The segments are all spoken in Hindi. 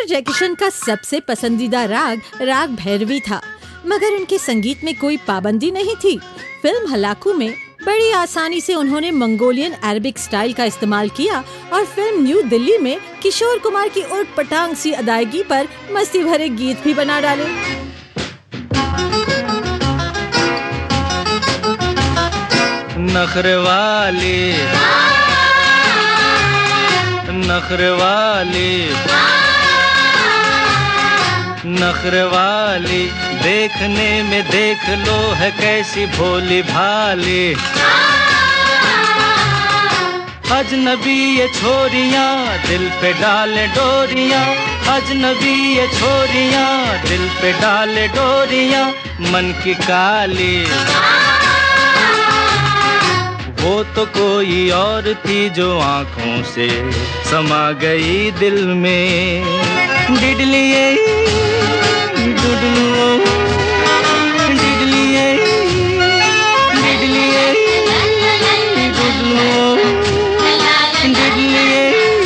एक्टर जैकी शन का सबसे पसंदीदा राग भैरवी था, मगर उनके संगीत में कोई पाबंदी नहीं थी। फिल्म हलाकू में बड़ी आसानी से उन्होंने मंगोलियन अरबिक स्टाइल का इस्तेमाल किया और फिल्म न्यू दिल्ली में किशोर कुमार की ऊट-पटांग सी अदायगी पर मस्ती भरे गीत भी बना डाले। नखरेवाली नखरेवाली देखने में देख लो है कैसी भोली भाली। अजनबी ये छोरियां दिल पे डाले डोरियां, अजनबी ये छोरियां दिल पे डाले डोरियां, मन की काली। वो तो कोई और थी जो आँखों से समा गई दिल में। डिडलिए डुडलुओ डिडलिए डिडलिए डुडलुओ डिडलिए।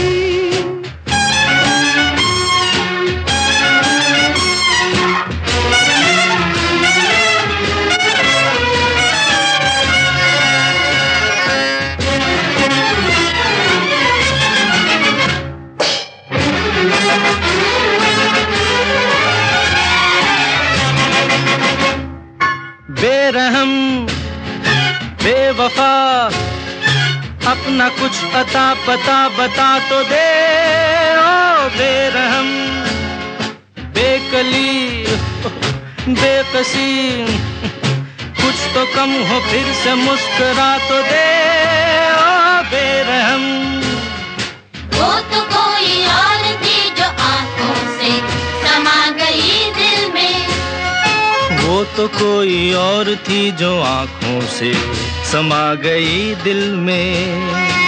बेरहम बेवफा अपना कुछ अता पता बता तो दे। ओ बेरहम बेकली बेकसी कुछ तो कम हो फिर से मुस्कुरा तो दे। ओ बेरहम वो तो कोई और थी जो आंखों से समा गई दिल में। वो तो कोई और थी जो आँखों से समा गई दिल में।